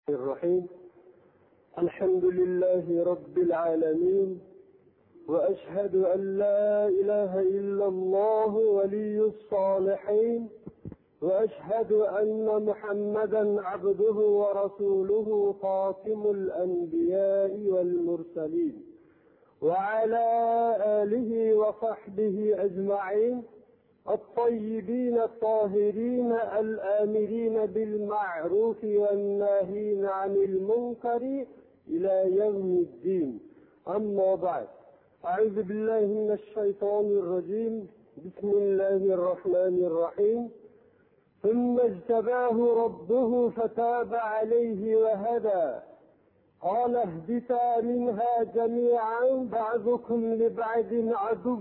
الرحيم. الحمد لله رب العالمين، وأشهد أن لا إله إلا الله ولي الصالحين، وأشهد أن محمدا عبده ورسوله خاتم الأنبياء والمرسلين، وعلى آله وصحبه أجمعين الطيبين الطاهرين الآمرين بالمعروف والناهين عن المنكر إلى يوم الدين. أما بعد، أعوذ بالله من الشيطان الرجيم. بسم الله الرحمن الرحيم. ثم اجتباه ربه فتاب عليه وهدى قال اهبطا منها جميعا بعضكم لبعض عدو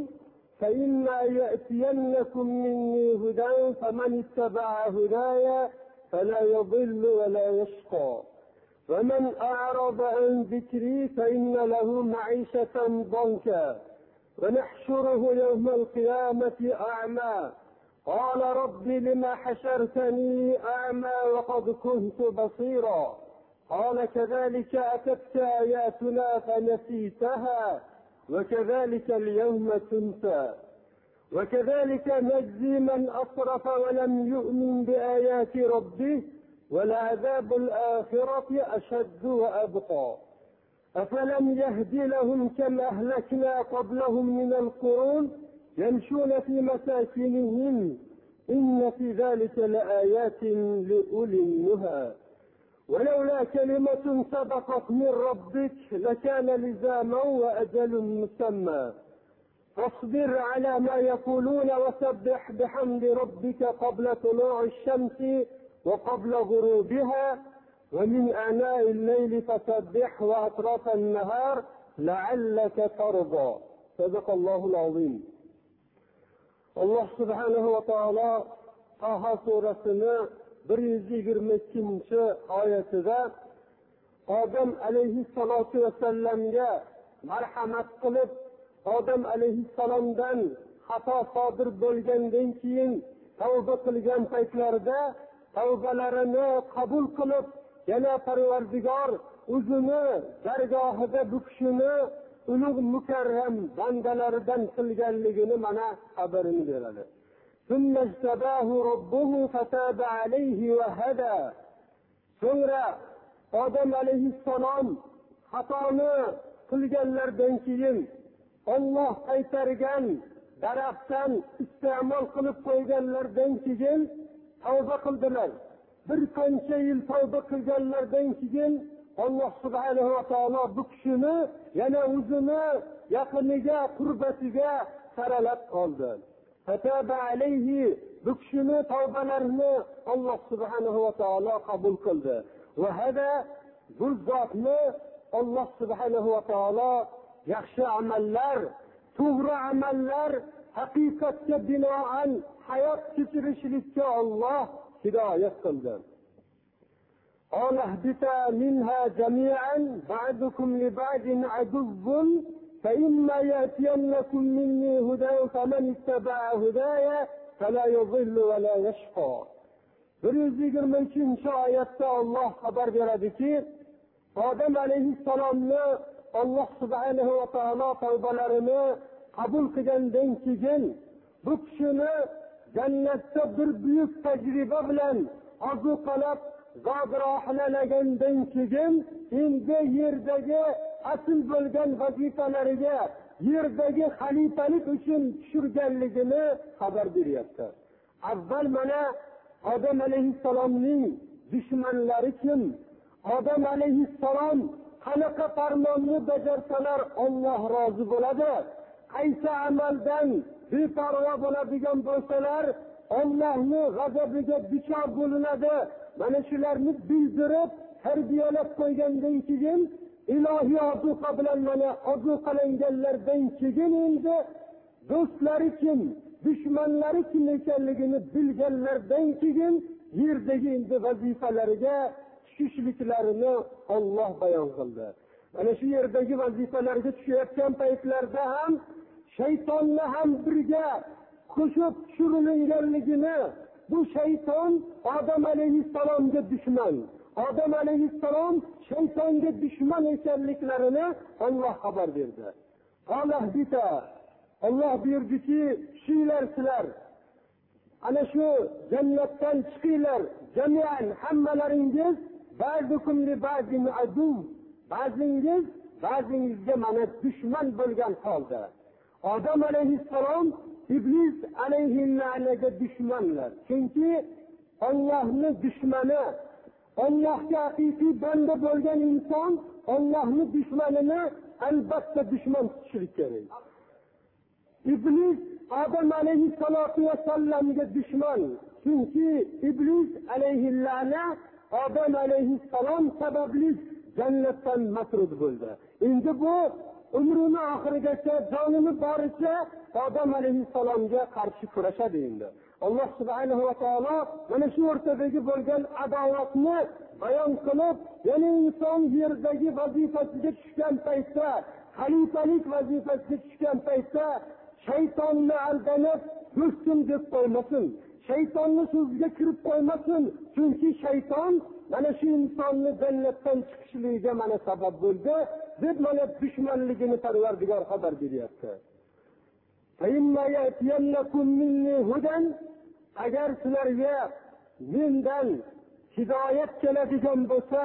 فإما يأتينكم مني هدى فمن اتبع هداي فلا يضل ولا يشقى ومن أعرض عن ذكري فإن له معيشة ضنكا ونحشره يوم القيامة أعمى قال رب لم حشرتني أعمى وقد كنت بصيرا قال كذلك أتتك آياتنا فنسيتها وكذلك اليوم تنسى وكذلك نجزي من أسرف ولم يؤمن بآيات ربه ولعذاب الآخرة أشد وأبقى أفلم يهد لهم كما أهلكنا قبلهم من القرون يمشون في مساكنهم إن في ذلك لآيات لأولي النهى ولولا كلمة سبقت من ربك لكان لزاما وأجل مسمى فاصبر على ما يقولون وسبح بحمد ربك قبل طلوع الشمس وقبل غروبها ومن آناء الليل فسبح وأطراف النهار لعلك ترضى. صدق الله العظيم. الله سبحانه وتعالى Taha surasini 122 oyatida Odam alayhissalatu vassallamga marhamat qilib, Odam alayhissalomdan xato sodir bo'lgandan keyin tavba qilgan paytlarida tavbalarini qabul qilib, yana Parvardigor o'zini dargohida bu kishini ulug' mukarram bandalaridan qilganligini mana xabarini beradi. ثم اجتباه ربه فتاب عليه وهدى. So'ngra Odam alayhissalom xatoni qilganlardan keyin Alloh qaytargan daraxtdan iste'mol qilib qo'yganlardan keyin tavba qildilar. Bir qancha yil tavba qilganlardan keyin Alloh subhanahu va taolo bu kishini yana o'zini yaqiniga, qurbatiga saralab qoldi. Fataba alayhi, bu kishini tavbalarini Alloh subhanahu va taolo qabul qildi. Va hada, bu zotni Alloh subhanahu va taolo yaxshi amallar, to'g'ri amallar, haqiqatga binoan hayot kechirishlikka Alloh hidoyat qildi. Ahbita minha jami'an ba'dukum li ba'din aduwwun فإما يأتينكم مني هدى فمن اتبع هدايا فلا يضل ولا يشقى. 123 oyatda Alloh xabar beradiki, Odam alayhissalomni Alloh subhanahu va taolo tavbalarini qabul qilgandan keyin bu kishini jannatda bir buyuk tajriba bilan ozuqalab zogirohlalagandan keyin endi yerdagi asl bo'lgan vazifalariga, yerdagi xalifalik uchun tushirganligini xabar beryapti. Avval mana Odam alayhissalomning dushmanlari kim? Odam alayhissalom qanaqa farmonni bajarsalar Alloh rozi bo'ladi? Qaysi amaldan beparvo bo'ladigan bo'lsalar Allohning g'azabiga duchor bo'linadi? Mana shularni bildirib, tarbiyalab qo'ygandan keyin ilohiy ozuqa bilan mana ozuqalanganlardan keyin endi do'stlari kim, dushmanlari kim ekanligini bilganlardan keyin yerdagi endi vazifalariga tushishliklarini Alloh bayon qildi. Mana shu yerdagi vazifalarga tushayotgan paytlarda ham shaytonni ham birga qo'shib tushirilganligini, bu shayton Odam alayhissalomga dushman, Odam alayhissalom shaytonga dushman ekanliklarini Alloh xabar berdi. Alloh buyurdiki, "Tushinglar sizlar. Ana shu jannatdan chiqinglar, jami'an hammalaringiz ba'dukum li ba'din adu." Ba'zingiz ba'zingizga mana dushman bo'lgan holda. Odam alayhissalom Iblis alayhillaga dushmanlar. Chunki Allohning dushmani, Allohga haqiqiy banda bo'lgan inson Allohning dushmanini albatta dushman tutishi kerak. Iblis Odam alayhissalomga dushman. Chunki Iblis alayhillana Odam alayhissalom sababli jannatdan masrur bo'ldi. Endi bu umrini oxirigacha jonini boricha Odam alayhissalomga qarshi kurashadi endi. Alloh subhanahu va taolo mana shu o'rtadagi bo'lgan adovatni bayon qilib, yana inson yerdagi vazifasiga tushgan paytda, xalifalik vazifasiga tushgan paytda shaytonni aldanib, do'stim deb qo'ymasin. Shaytonni so'ziga kirib qo'ymasin. Chunki shayton mana shu insonni jannatdan chiqishligiga mana sabab bo'ldi deb mana dushmanligini Parvardigor xabar beryapti. Agar sizlarga mendan hidoyat keladigan bo'lsa,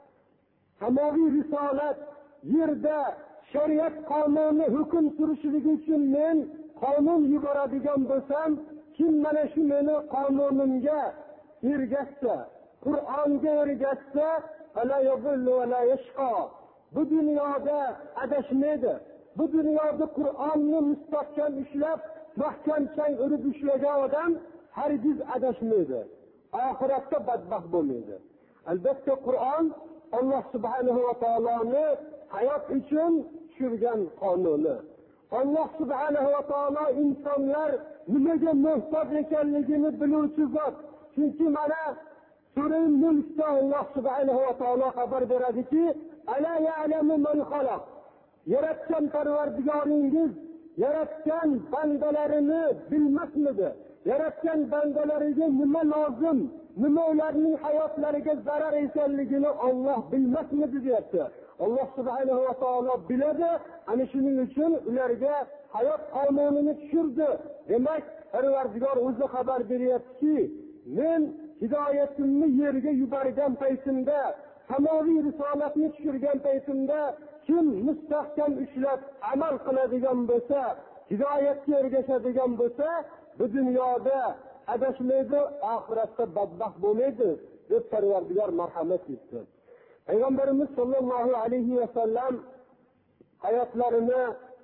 samoviy risolat yerda shariat qonuni hukm surishligi uchun men qonun yuboradigan bo'lsam, kim mana shu meni qonunimga ergashsa, Qur'onga ergashsa, ala yadhillu va la yashqa. Bu dunyoda adashmaydi. Bu dunyoda Qur'onni mustahkam ushlab, mahkam chang urib ushlagan odam hargiz adashmaydi. Oxiratda badbaxt bo'lmaydi. Albatta Qur'on Alloh subhanahu va taoloni hayot uchun tushirgan qonuni. Alloh subhanahu va taolo insonlar nimaga muhtoj ekanligini biluvchi zot. Chunki mana Sura Mulkda Alloh subhanahu va taolo xabar beradiki, "Ala ya'lamu man xalaq." Yaratgan Parvardigoringiz yaratgan bandalarini bilmasmidi? Yaratgan bandalariga nima lozim, nima ularning hayotlariga zarar ekanligini Alloh bilmasmidi deyapti. Alloh subhanahu va taolo biladi, ana shuning uchun ularga hayot qonunini tushirdi. Demak, Parvardigor o'zi xabar beryaptiki, men hidoyatimni yerga yuborgan paytimda, samoviy risolatni tushirgan paytimda kim mustahkam ushlab amal qiladigan bo'lsa, hidoyatga ergashadigan bo'lsa, bu dunyoda adashmaydi, oxiratda badbaxt bo'lmaydi deb Parvardigor marhamat etdi. Payg'ambarimiz sollallohu alayhi va sallam hayotlarini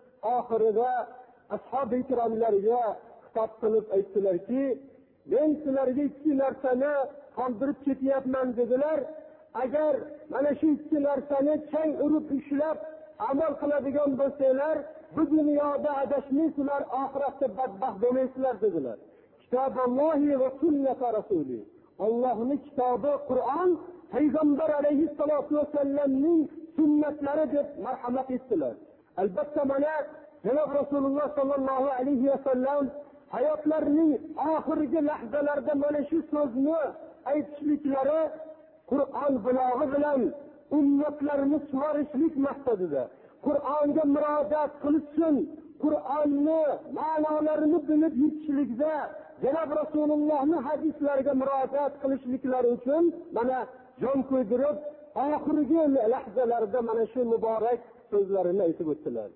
oxirida ashab-i ikromlarga xitob qilib aytdilarki, men sizlarga ikki narsani qoldirib ketyapman dedilar. Agar mana shu ikki narsani chang urib ushlab amal qiladigan bo'lsanglar, bu dunyoda adashmaysizlar, oxiratda badbaxt bo'lmaysizlar dedilar. Kitobullohi va sunnat rasuli. Allohning kitobi Qur'on, payg'ambar alayhissalatu vasallamning sunnatlari deb marhamat etdilar. Albatta mana Janob Rasululloh sallallohu alayhi vasallam hayotlarining oxirgi lahzalarida mana shu so'zni aytishliklari Qur'on bilog'i bilan ummatlarni sug'orishlik maqsadida, Qur'onga murojaat qilishsin, Qur'onni ma'nolarini bilib yetishlikda, Janob Rasulullohning hadislariga murojaat qilishliklari uchun mana jon qo'ydirib, oxirgi lahzalarda mana shu muborak so'zlarini aytib o'tdilar.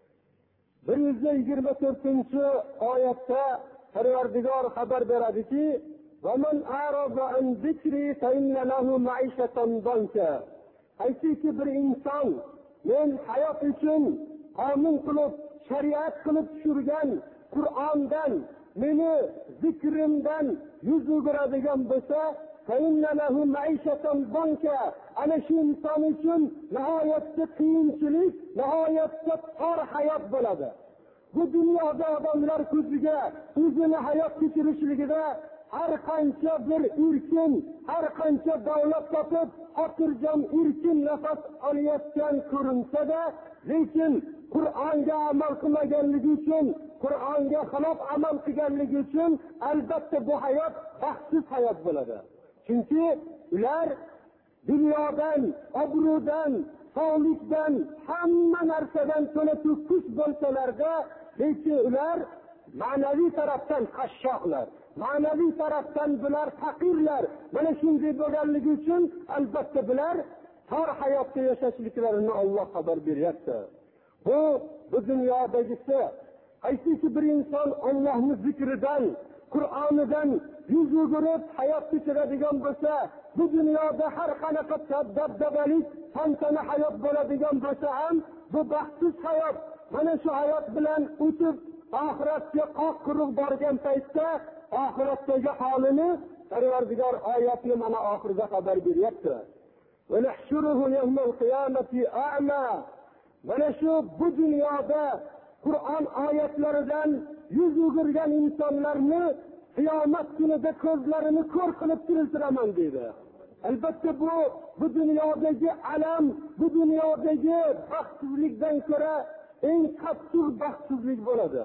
124-oyatda Parvardigor xabar beradiki, وَمَنْ أَعْرَضَ عَنْ ذِكْرِي فَإِنَّ لَهُ مَعِيشَةً ضَنكًا. Aytiki bir inson men hayot uchun qonun qilib, shariat qilib tushirgan Qur'ondan, meni zikrimdan yuz o'giradigan bo'lsa, فَإِنَّ لَهُ مَعِيشَةً ضَنكًا. Ana shu inson uchun nihoyatda qiyinchilik, nihoyatda tor hayot bo'ladi. Bu dunyoda odamlar ko'ziga o'zini hayot kechirishligida har qancha bir erkin, har qancha davlat topib, xotirjam erkin nafas olayotgan ko'rinsa-da, lekin Qur'onga amal qilmaganligi uchun, Qur'onga xilof amal qilganligi uchun albatta bu hayot baxtsiz hayot bo'ladi. Chunki ular dunyodan, obro'dan, sog'likdan, hamma narsadan to'la to'kis bo'lsalarda, lekin ular ma'naviy tarafdan qashshoqlar, ma'naviy tarafdan bular faqirlar. Mana shunday bo'lganligi uchun albatta bular tor hayotda yashashliklarini Alloh xabar beryapti. Bu dunyodagisi qaysiki bir inson Allohning zikridan, Qur'onidan yuz o'girib hayot kechiradigan bo'lsa, bu dunyoda har qanaqa dabdabalik, tantana hayot bo'ladigan bo'lsa ham, bu baxtsiz hayot. Mana shu hayot bilan o'tib oxiratga qoq quruq borgan paytda oxiratdagi holini Parvardigor oyatni mana oxirida xabar beryapti. Va nahshuruhu yawmal qiyamati a'ma. Mana shu bu dunyoda Qur'on oyatlaridan yuz o'girgan insonlarni qiyomat kunida ko'zlarini ko'r qilib tiriltiraman deydi. Albatta bu dunyodagi alam, bu dunyodagi baxtsizlikdan ko'ra eng qattiq baxtsizlik bo'ladi.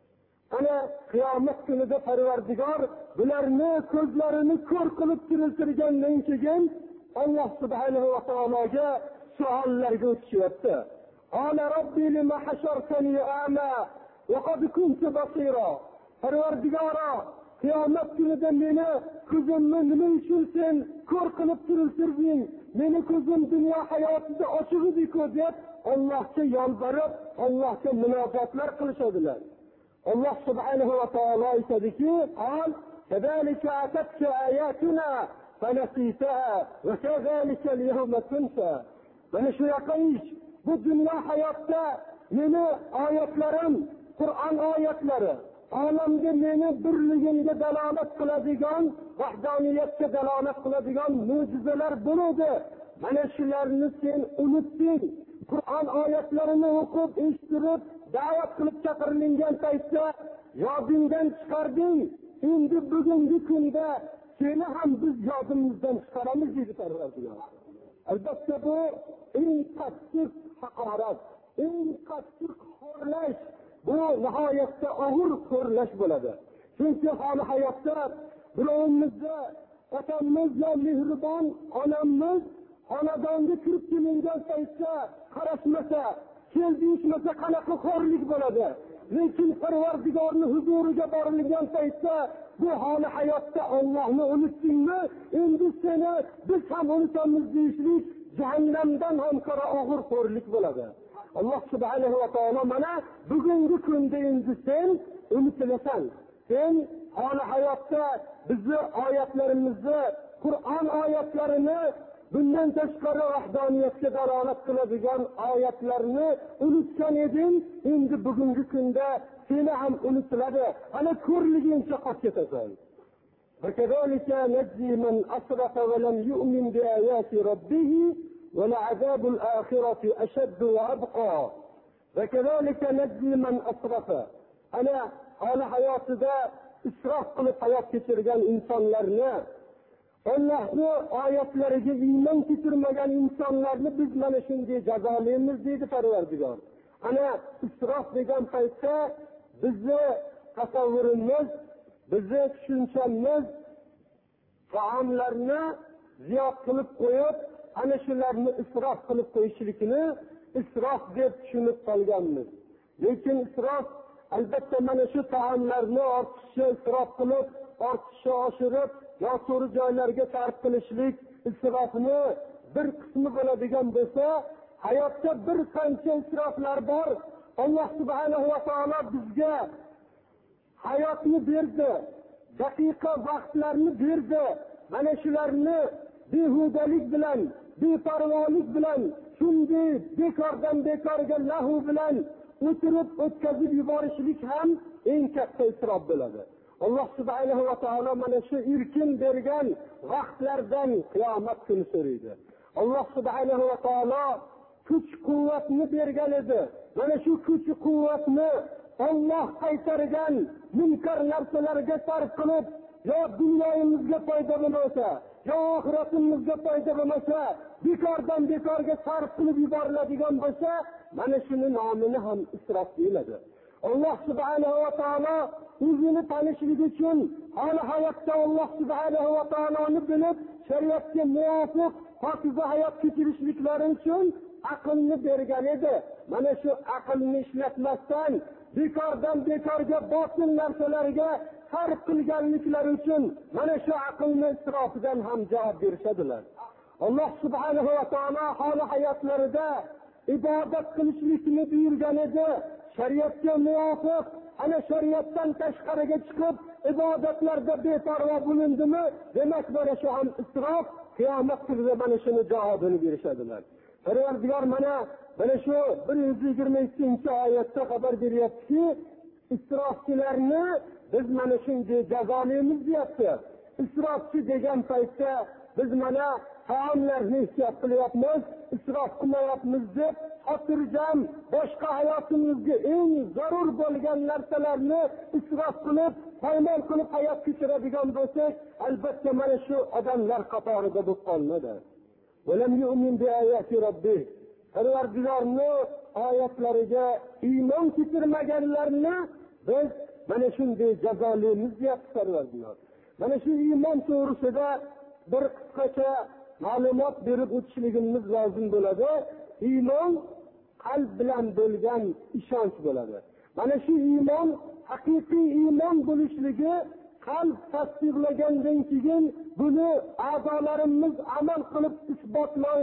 Ana qiyomat kunida Parvardigor bularni ko'zlarini ko'r qilib tiriltirgandan keyin Alloh subhanahu va taologa savollarga o'tishyapti. Qala robbi lima hashartani a'ma wa qad kuntu basira. Parvardigoro, qiyomat kunida meni ko'zimni nima uchun sen ko'r qilib tiriltirding? Meni ko'zim dunyo hayotida ochiq edi-ku deb Allohga yolborib, Allohga munojotlar qilishadilar. Alloh subhanahu va taolo aytadiki, "Qal kadalika atatka ayatuna fanasitaha va kadalika al-yawma tunsa." Mana shu yoqish bu dunyo hayotda meni oyatlarim, Qur'on oyatlari, olamga meni birligimga dalolat qiladigan, vahdaniyatga dalolat qiladigan mo'jizalar bo'ladi. Mana shularni sen unutding. Qur'on oyatlarini o'qib, eshitib, da'vat qilib chaqirilgan paytda yodingdan chiqarding. Endi bugungi kunda seni ham biz yodimizdan chiqaramiz dedi Parvardigor. Albatta bu eng qattiq haqorat, eng qattiq xo'rlash, bu nihoyatda og'ir xo'rlash bo'ladi. Chunki hali hayotda birovimizga otamiz va mehribon onamiz xonadonga kirib kelingan paytda qarashmasa, kelishmasa qanaqa xo'rlik bo'ladi. Lekin Parvardigorning huzuriga borilgan paytda bu hali hayotda Allohni unutdingmi? Endi seni biz ham unutamiz deyishlik jahannamdan ham ko'ra og'ir xo'rlik bo'ladi. Alloh subhanahu va taolo mana bugungi kunda endi sen unutilasan. Sen hali hayotda bizni oyatlarimizni, Qur'on oyatlarini, bundan tashqari vahdaniyatga dalolat qiladigan oyatlarni unutgan eding. Endi bugungi kunda seni ham unutiladi. Ana ko'rligingcha qolib ketasan. وكذلك نجزي من أسرف ولم يؤمن بآيات ربه ولعذاب الآخرة أشد وأبقى. وكذلك نجزي من أسرف. أنا على حياة ذا إسراف قلت حياة كترغان إنسان لرنا. Allah'ın ayetlerine iman getirmeyen insanlarını biz mana shunday jazolaymiz deydi Parvardigor. Ana israf degan paytda bizni tasavvurimiz, bizni tushunchamiz taomlarni ziyod qilib qo'yib, ana shularni isrof qilib qo'yishlikni isrof deb tushunib qolganmiz. Lekin isrof albatta mana shu taomlarni ortiqcha isrof qilib, ortiqcha oshirib noto'g'ri joylarga sarf qilishlik isrofni bir qismi bo'ladigan bo'lsa, hayotda bir qancha isroflar bor. Alloh subhanahu va taolo bizga hayotni berdi, daqiqa vaqtlarni berdi. Mana shularni behudalik bilan, beparvolik bilan, shunday bekordan bekorga lahu bilan o'tirib o'tkazib yuborishlik ham eng katta isrof bo'ladi. Alloh subhanahu va taolo mana shu erkin bergan vaqtlardan qiyomat kuni so'raydi. Alloh subhanahu va taolo kuch-quvvatni bergan edi. Mana shu kuch-quvvatni Alloh qaytargan munkar narsalarga sarf qilib, yo dunyoyimizga foyda bo'lmasa, yo oxiratimizga foyda bo'lmasa, bekordan bekorga sarf qilib yuboriladigan bo'lsa, mana shuni nomini ham isrof deyiladi. Alloh subhanahu va taolo o'zini tanishlik uchun hali hayotda Alloh subhanahu va taoloni bilib, shariatga muvofiq pokiza hayot kechirishliklari uchun aqlni bergan edi. Mana shu aqlni ishlatmasdan bekordan bekorga botil narsalarga sarf qilganliklari uchun mana shu aqlni isrofidan ham javob berishadilar. Alloh subhanahu va taolo holi hayotlarida ibodat qilishlikni buyurgan edi. Shariatga muvofiq ana shariatdan tashqariga chiqib ibodatlarda beparvo bo'lindimi, demak mana shu ham isrof. Qiyomat kunida mana shuni javobini berishadilar. Parvardigor mana shu 122-oyatda xabar beryaptiki, isrofchilarni biz mana shunday jazolaymiz deyapti. Isrofchi degan paytda biz mana taomlarni ehtiyot qilyapmiz, isrof qilmayapmiz deb xotirjam boshqa hayotimizga eng zarur bo'lgan narsalarni isrof qilib, poymol qilib hayot kechiradigan bo'lsak, albatta mana shu odamlar qatorida bo'lib qolmadi. Valam yu'min bi ayati robbih. Parvardigorning oyatlariga iymon keltirmaganlarni biz mana shunday jazolaymiz deyapti Parvardigor. Mana shu iymon to'g'risida bir qisqacha ma'lumot berib o'tishligimiz lozim bo'ladi. Iymon qalb bilan bo'lgan ishonch bo'ladi. Mana shu iymon haqiqiy iymon bo'lishligi qalb tasdiqlagandan keyin buni a'zolarimiz amal qilib isbotlay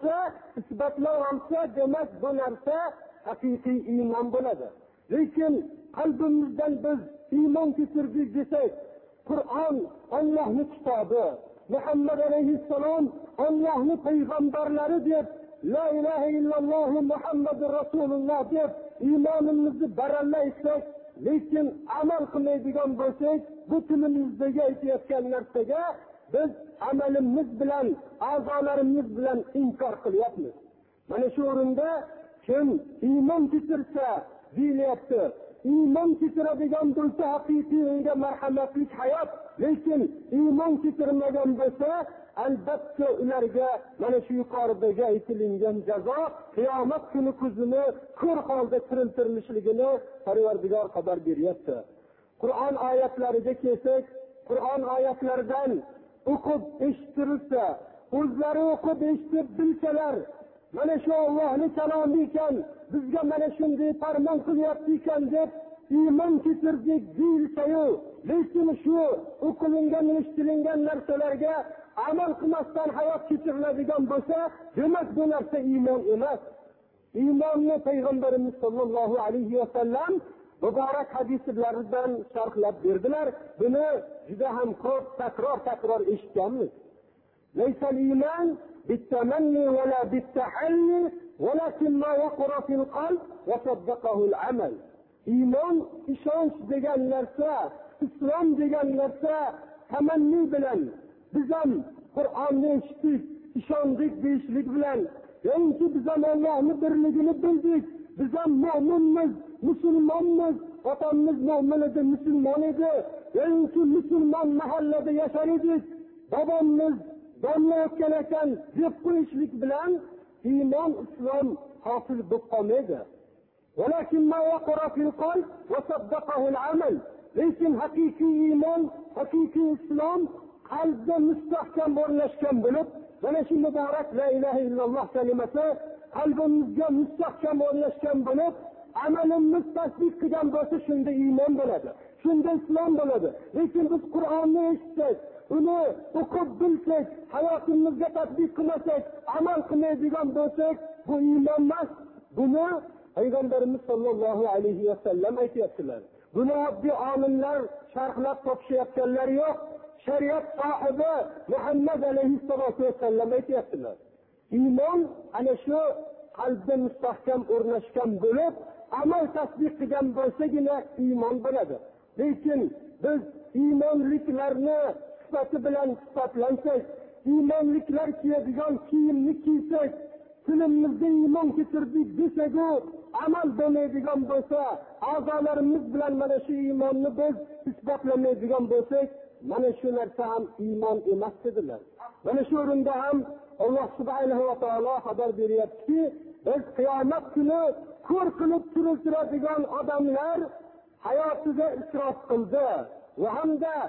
olsa, demak bu narsa haqiqiy iymon bo'ladi. Lekin qalbimizdan biz iymon keltirdik desak, Qur'on Allohning kitobi, Muhammad alayhissalom Allohning payg'ambarlari deb, la ilaha illalloh Muhammadur rasululloh deb iymonimizni barallaysak, lekin amal qilmaydigan bo'lsak, bu tilimizdagi aytayotgan narsaga biz amalimiz bilan, a'zolarimiz bilan inkor qilyapmiz. Mana shu o'rinda kim iymon keltirsa deyilyapti. Iymon keltiradigan bo'lsa haqiqiy unga marhamatli hayot, lekin iymon keltirmagan bo'lsa albatta ularga mana shu yuqoridagi aytilgan jazo qiyomat kuni ko'zini ko'r holda tiriltirishligini Parvardigor xabar beryapti. Qur'on oyatlariga kelsak, Qur'on oyatlaridan o'qib eshittirilsa, o'zlari o'qib eshitib bilsalar, mana shu Allohning kalomi ekan, bizga mana shunday farmon qilyapti ekan deb iymon keltirdik deyilsa-yu, lekin shu o'qilingan, eshitilingan narsalarga amal qilmasdan hayot kechiriladigan bo'lsa, demak bu narsa iymon emas. Iymonni payg'ambarimiz sollallohu alayhi va sallam muborak hadislaridan sharhlab berdilar. Buni juda ham ko'p takror eshitganmiz. Laysal iymon bit-tamanni va la bit-tahalli, walakin ma yaqra fil qalb wa saddaqahu al-amal. Iymon ishonch degan narsa, islom degan narsa tamanni bilan, biz ham Qur'onni eshitdik, ishondik deyishlik bilan, yoki biz ham Allohning birligini bildik, biz ham mu'minmiz, musulmonmiz, otamiz mu'min edi, musulmon edi, yoki musulmon mahallada yashar edik, bobomiz domla o'tgan ekan deb qo'yishlik bilan iymon, islom hosil bo'lib qolmaydi. Walakin ma yaqra fil qalb wa saddaqahu al-amal. Lekin haqiqiy iymon, haqiqiy islom qalbda mustahkam o'rnashgan bo'lib, mana shu muborak la ilaha illalloh kalimasi qalbimizga mustahkam o'rnashgan bo'lib, amalimiz tasdiq qilgan bo'lsa, shunda iymon bo'ladi, shunda islom bo'ladi. Lekin biz Qur'onni eshitsak, uni o'qib bilsak, hayotimizga tatbiq qilmasak, amal qilmaydigan bo'lsak, bu iymon emas. Buni Payg'ambarimiz sollallohu alayhi va sallam aytayaptilar. Buni oddiy olimlar sharhlab topishayotganlari yo'q. Shariat sohibi Muhammad alayhissalatu vasallam aytayaptilar. Iymon ana shu qalbda mustahkam o'rnashgan bo'lib, amal tasdiq qilgan bo'lsagina iymon bo'ladi. Lekin biz iymonliklarni sifati bilan sifatlansak, iymonliklar kiyadigan kiyimni kiysak, tilimizda iymon keltirdik desak-u, amal bo'lmaydigan bo'lsa, a'zolarimiz bilan mana shu iymonni biz isbotlamaydigan bo'lsak, mana shu narsa ham iymon emas dedilar. Mana shu o'rinda ham Alloh subhanahu va taolo xabar beryaptiki, biz qiyomat kuni ko'r qilib tiriltiradigan odamlar hayotiga isrof qildi va hamda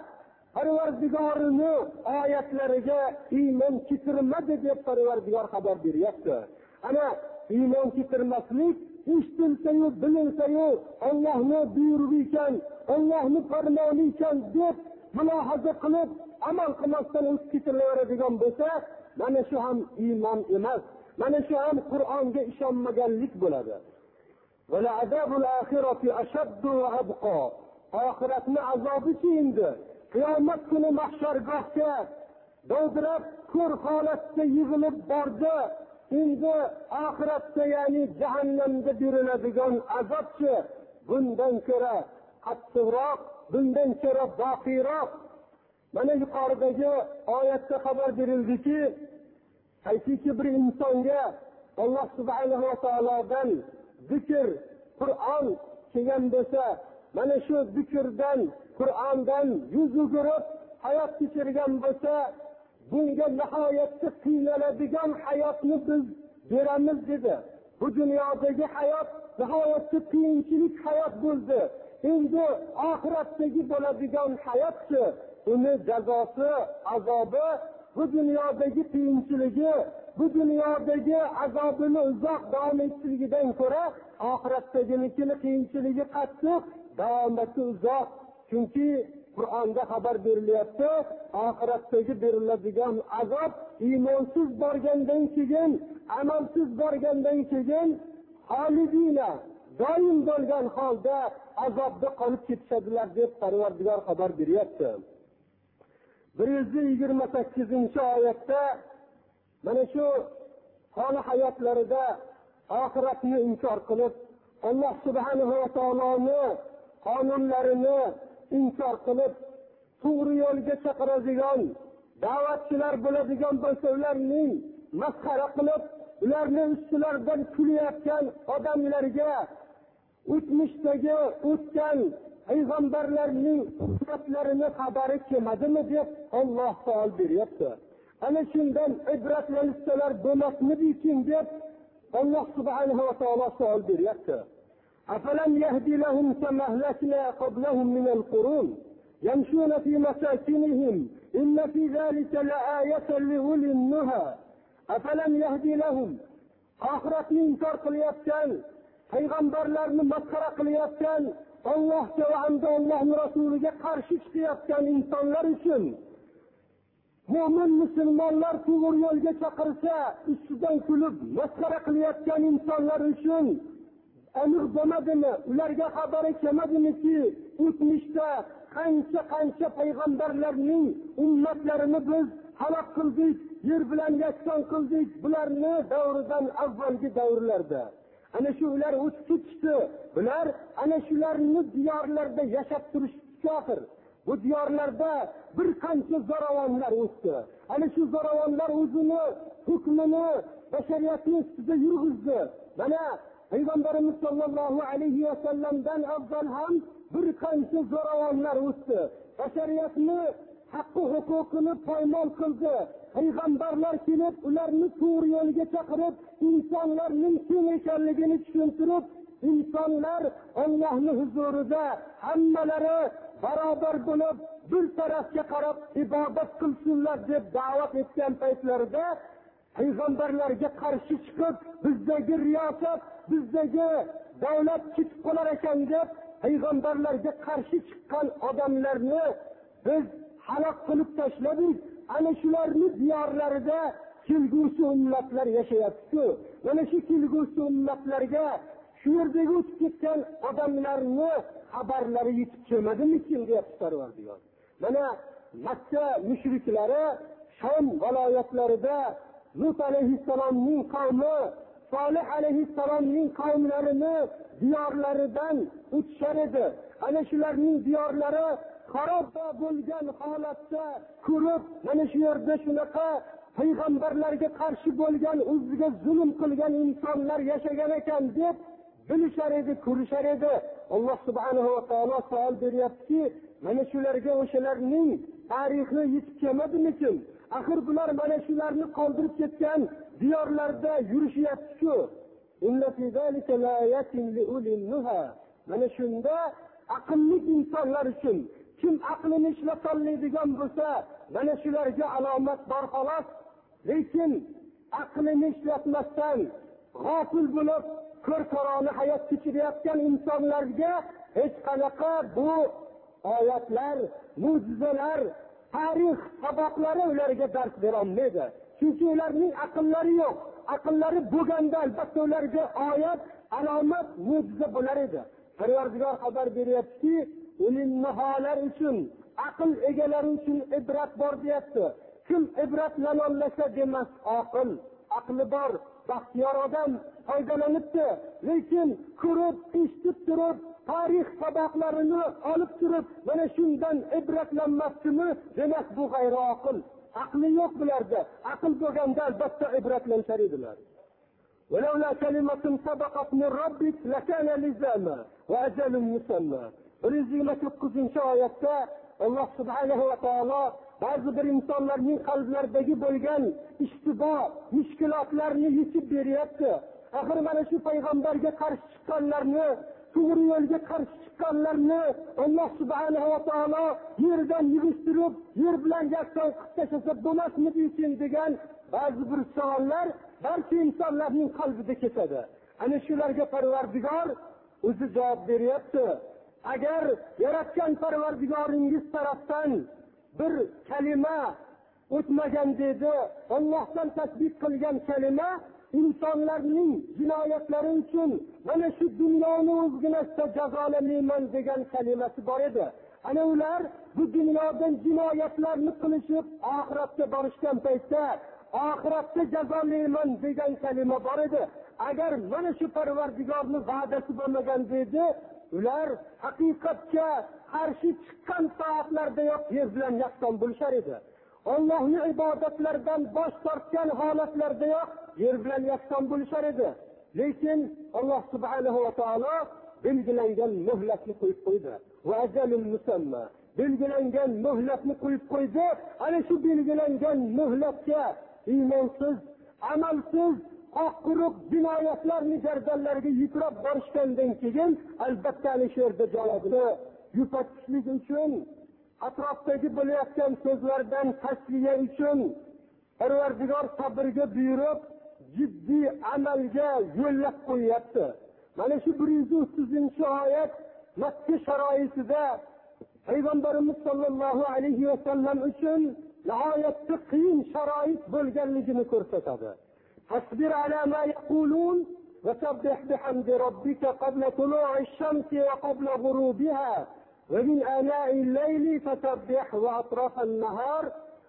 Parvardigorini oyatlariga iymon keltirmadi deb Parvardigor xabar beryapti. Ana iymon keltirmaslik eshitilsa-yu, bilinsa-yu, Allohning buyrug'i ekan, Allohning farmoni ekan deb mulohaza qilib, amal qilmasdan o'tib ketilaveradigan bo'lsa, mana shu ham iymon emas. Mana shu ham Qur'onga ishonmaganlik bo'ladi. Wala azabul oxirati ashaddu va abqa. Oxiratning azobi endi qiyomat kuni mahshargohga dovdirab ko'r holatda yig'ilib bordi. Endi oxiratda, ya'ni jahannamda beriladigan azobchi bundan ko'ra qattiqroq, bundan ko'ra boqiyroq. Mana yuqoridagi oyatda xabar berildiki, qaysi bir insonga Alloh subhanahu va taolodan zikr, Qur'on kelgan bo'lsa, mana shu zikrdan, Qur'ondan yuz o'girib hayot kechirgan bo'lsa, bunga nihoyatda qiynaladigan hayotni biz beramiz dedi. Bu dunyodagi hayot nihoyatda qiyinchilik hayot bo'ldi. Endi oxiratdagi bo'ladigan hayotchi, uni jazosi, azobi bu dunyodagi qiyinchiligi, bu dunyodagi azobini uzoq davom etishligidan ko'ra oxiratdaginikini qiyinchiligi qattiq, davomati uzoq. Chunki Qur'onda xabar berilyapti, oxiratdagi beriladigan azob iymonsiz borgandan keyin, amalsiz borgandan keyin xolidina doim bo'lgan holda azobda qolib ketishadilar deb Parvardigor xabar beryapti. 128-oyatda mana shu holi hayotlarida oxiratni inkor qilib, Alloh subhanahu va taoloning qonunlarini inkor qilib, to'g'ri yo'lga chaqiradigan da'vatchilar bo'ladigan bo'lsa, ularning masxara qilib, ularning ustilaridan kulayotgan odamlarga o'tmishdagi o'tgan payg'ambarlarning hujjatlarini xabari kelmadimi deb Alloh savol beryapti. Ana shundan ibratlanishsalar bo'lmasmidikin deb Alloh subhanahu va taolo savol beryapti. أفلم يهد لهم كما أهلكنا قبلهم من القرون يمشون في مساكنهم إن في ذلك لآية لأولي النهى. أفلم يهد لهم آخرتni inkor qilayotgan, payg'ambarlarni masxara qilayotgan, Allohga va Allohning rasuliga qarshi chiqayotgan insonlar uchun, mo'min musulmonlar to'g'ri yo'lga chaqirsa ustidan kulib masxara qilayotgan insonlar uchun amr bo'lmadimi? Ularga xabari kelmadimiki, o'tmishda qancha payg'ambarlarning ummatlarini biz halok qildik, yer bilan yakson qildik, bularni davridan avvalgi davrlarda. Ana shu ular o'tib ketishdi. Bular ana shularni diyorlarda yashab turishdi oxir. Bu diyorlarda bir qancha zo'ravonlar o'tdi. Ana shu zo'ravonlar o'zini hukmini bashariyatning ustida yurg'izdi. Mana Payg'ambarimiz sollallohu alayhi va sallamdan avval ham bir qancha zo'ravonlar o'tdi. Bashariyatni haqqi huquqini poymol qildi. Payg'ambarlar kelib, ularni to'g'ri yo'lga chaqirib, insonlarning teng ekanligini tushuntirib, insonlar Allohning huzurida hammalari barobar bo'lib, bir tarafga qarab ibodat qilsinlar deb da'vat etgan paytlarida payg'ambarlarga qarshi chiqib, bizdagi riyosat, bizdagi davlat ketib qolar ekan deb payg'ambarlarga qarshi chiqqan odamlarni biz halok qilib tashladik. Ana shularni diyorlarida kelgusi ummatlar yashayapti. Mana shu kelgusi ummatlarga shu yerdagi o'tib ketgan odamlarni xabarlari yetib kelmadimikin deb Parvardigor. Mana Makka mushriklari Sham viloyatlarida Lut alayhissalomning qavmi, Solih alayhissalomning qavmlarini diyorlaridan o'tishar edi. Ana shularning diyorlari xarob bo'lgan holatda ko'rib, mana shu yerda shunaqa payg'ambarlarga qarshi bo'lgan, o'ziga zulm qilgan insonlar yashagan ekan deb bilishar edi, ko'rishar edi. Alloh subhanahu va taolo savol beryapti, mana shularga o'shalarning tarixi yetib kelmadimikin? Axir bular mana shularni qoldirib ketgan diyorlarda yurishyapti-ku. Inna fi zalika laayatin liulil nuha. Mana shunda aqlli insonlar uchun, kim aqlini ishlatolmaydigan bo'lsa, mana shularga alomat bor xolos. Lekin aqlini ishlatmasdan g'ofil bo'lib ko'rkorona hayot kechirayotgan insonlarga hech qanaqa bu oyatlar, mo'jizalar, tarix saboqlari ularga dars bera olmaydi. Chunki ularning aqllari yo'q. Aqllari bo'lganda albatta ularga oyat, alomat, mo'jiza bo'lar edi. Parvardigor xabar beryaptiki, ulinnaholar uchun, aql egalari uchun ibrat bor deyapti. Kim ibratlanolmasa demas oqil, aqli bor, baxtiyor odam foydalanibdi. Lekin ko'rib, eshitib turib, tarix saboqlarini olib turib, mana shundan ibratlanmasmi? Demak, bu g'ayri oqil. Aqli yo'q bularda. Aql bo'lganda albatta ibratlanishar edilar. ولولا كلمة سبقت من ربك لكان لزاما وأجل مسمى. 129 oyatda Alloh subhanahu va taolo ba'zi bir insonlarning qalblaridagi bo'lgan ishtibo, mushkulotlarni yechib beryapti. Axir mana shu payg'ambarga qarshi chiqqanlarni, to'g'ri yo'lga qarshi chiqqanlarni Alloh subhanahu va taolo yerdan yig'ishtirib, yer bilan yakson qilib tashlasa bo'lasmidi degan ba'zi bir savollar barcha insonlarning qalbida ketadi. Ana shularga Parvardigor o'zi javob beryapti. Agar yaratgan Parvardigoringiz tarafdan bir kalima o'tmagan dedi, Allohdan tasdiq qilgan kalima insonlarning jinoyatlari uchun mana shu dunyoni o'zginasida jazolamayman degan kalimasi bor edi. Ana ular bu dunyodan jinoyatlarni qilishib oxiratga borishgan paytda oxiratda jazolayman degan kalima bor edi. Agar mana shu Parvardigorning va'dasi bo'lmagan dedi, ular haqiqatga qarshi chiqqan soatlarda yo'q yer bilan yakson bo'lishar edi. Allohning ibodatlaridan bosh tortgan holatlarda yo'q yer bilan yakson bo'lishar edi. Lekin Alloh subhanahu va taolo belgilangan muhlatni qo'yib qo'ydi. Va ajalun musamma. Belgilangan muhlatni qo'yib qo'ydi. Ana shu belgilangan muhlatga iymonsiz, amalsiz, oq-quruq jinoyatlarni gardanlariga yuklab borishgandan keyin albatta ana shu yerda javobni yupatishlik uchun, atrofdagi bo'layotgan so'zlardan tasliya uchun Parvardigor sabrga buyurib, jiddiy amalga yo'llab qo'yapti. Mana shu 130-oyat Makka sharoitida Payg'ambarimiz sollallohu alayhi va sallam uchun nihoyatda qiyin sharoit bo'lganligini ko'rsatadi. Tasbir ala ma yaqulun va sabbih bihamdi robbika qabla tulu'i ash-shamsi va qabla ghurubiha va min ana'i al-layli fasabbih wa atraf an-nahar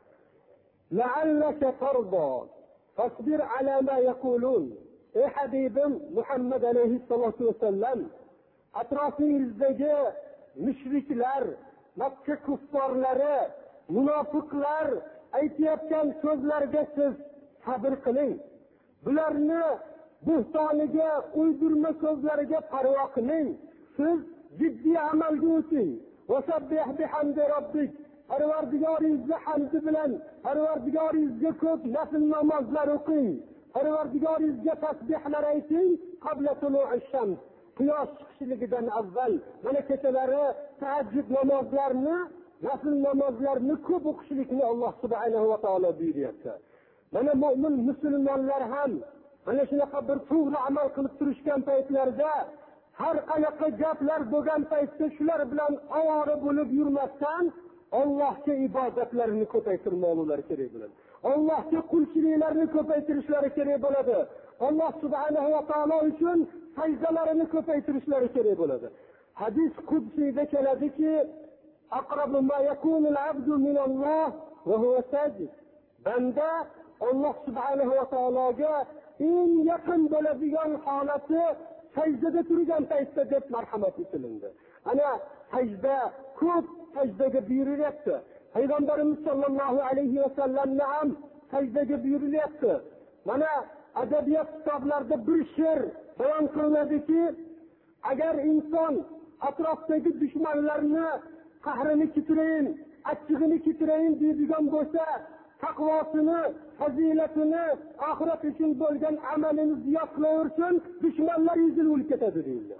la'allaka tarda. Tasbir ala ma yaqulun. Ey Habibim Muhammad alayhissalatu vasallam, atrofingizdagi mushriklar, Makka kuffarlari, munofiqlar aytayotgan so'zlarga siz sabr qiling. Bularni buhtoniga, uydurma so'zlariga parvo qilmang. Siz jiddiy amalga o'ting. Vasabbih bihamdi robbik. Parvardigoringizga hamd bilan, Parvardigoringizga ko'p nafl namozlar o'qing. Parvardigoringizga tasbihlar ayting qabla tulu'i shams. Quyosh chiqishligidan avval mana kechalari tahajjud namozlarini, nafl namozlarni ko'p o'qishlikni Alloh subhanahu va taolo buyuryapti. Mana mu'min musulmonlar ham mana shunaqa bir to'g'ri amal qilib turishgan paytlarda har qanaqa gaplar bo'lgan paytda shular bilan ovora bo'lib yurmasdan Allohga ibodatlarini ko'paytirmoqlari kerak bo'ladi. Allohga qulchiliklarni ko'paytirishlari kerak bo'ladi. Alloh subhanahu va taolo uchun sajdalarini ko'paytirishlari kerak bo'ladi. Hadis qudsiyda keladiki, aqrabu ma yakunu al-abdu min Alloh va huwa sajid. Banda Alloh subhanahu va taologa eng yaqin bo'ladigan holati sajdada turgan paytda deb marhamat etilindi. Ana sajda ko'p sajdaga buyurilyapti. Payg'ambarimiz sollallohu alayhi va sallamni ham sajdaga buyurilyapti. Mana adabiyot kitoblarida bir she'r bayon qilinadiki, agar inson atrofdagi dushmanlarni qahrini kitirayin, achchig'ini kitirayin deydigan bo'lsa, taqvosini, fazilatini, oxirat uchun bo'lgan amalini ziyod qilaversin, dushmanlar yuzini o'lib ketadi deyildi.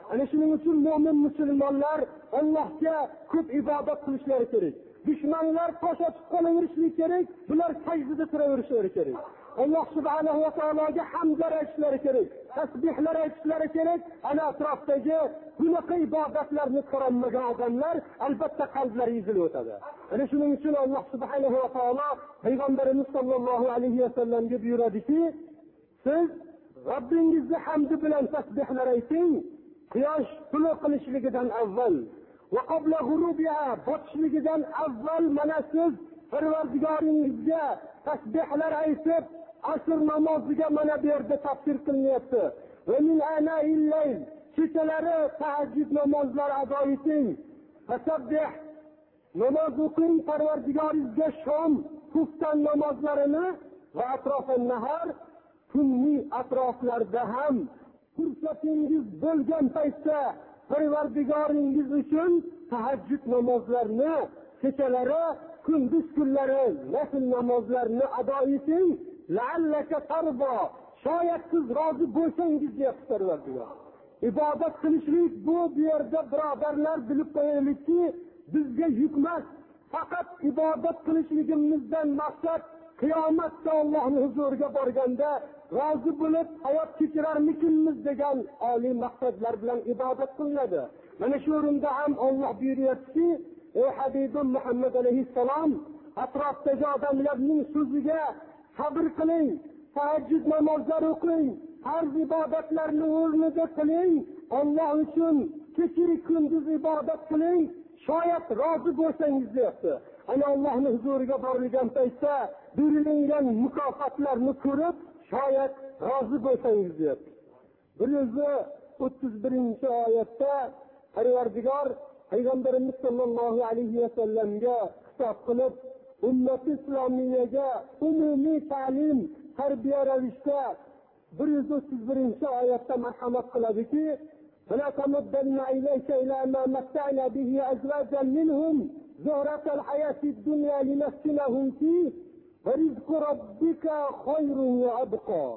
Ana shuning uchun mo'min musulmonlar Allohga ko'p ibodat qilishlari kerak. Dushmanlar tosh otib qolaverishligi kerak, bular sajdada turaverishlari kerak. Alloh subhanahu va taologa hamdlar aytishlari kerak, tasbihlar aytishlari kerak. Ana atrofdagi bunaqa ibodatlarni ko'rmagan odamlar albatta qalblari ezilib o'tadi. Ana shuning uchun Alloh subhanahu va taolo payg'ambarimiz sollallohu alayhi vasallamga buyuradiki, siz Robbingizni hamdi bilan tasbihlar ayting, quyosh tuluq qilishligidan avval va qabla g'urubiha, botishligidan avval mana siz Parvardigoringizga tasbihlar aytib, asr namoziga mana bu yerda tafsir qilinyapti. Va min ana'il layl, kechalari tahajjud namozlari ado eting. Tasabbih namoz o'qing, Parvardigoringizga shom, kuftan namozlarini va atrofan nahar, kunning atroflarida ham fursatingiz bo'lgan paytda Parvardigoringiz uchun tahajjud namozlarini, kechalari, kunduz kunlari nafl namozlarini ado eting. La'allaka tarbo, shoyat siz rozi bo'lsangiz deyapti Parvardigor. Ibodat qilishlik bu yerda birodarlar bilib qo'yaylikki, bizga yuk emas. Faqat ibodat qilishligimizdan maqsad qiyomatda Allohning huzuriga borganda rozi bo'lib hayot kechirarmikinmiz degan oliy maqsadlar bilan ibodat qilinadi. Mana shu o'rinda ham Alloh buyuryaptiki, ey Habibim Muhammad alayhissalom, atrofdagi odamlarning so'ziga sabr qiling, tahajjud namozlari o'qing, farz ibodatlarni o'rnida qiling, Alloh uchun kechiri kunduz ibodat qiling, shoyat rozi bo'lsangiz deyapti. Ana Allohning huzuriga borilgan paytda berilgan mukofotlarni ko'rib, shoyat rozi bo'lsangiz deyapti. 131-oyatda Parvardigor payg'ambarimiz sollallohu alayhi vasallamga xitob qilib, ummat islomiyaga umumiy ta'lim, tarbiya ravishda 131-oyatda marhamat qiladiki, فلا تمدن إليك إلى ما متعنا به أزواجا منهم زهرة الحياة الدنيا لنفتنهم فيه ورزق ربك خير وأبقى.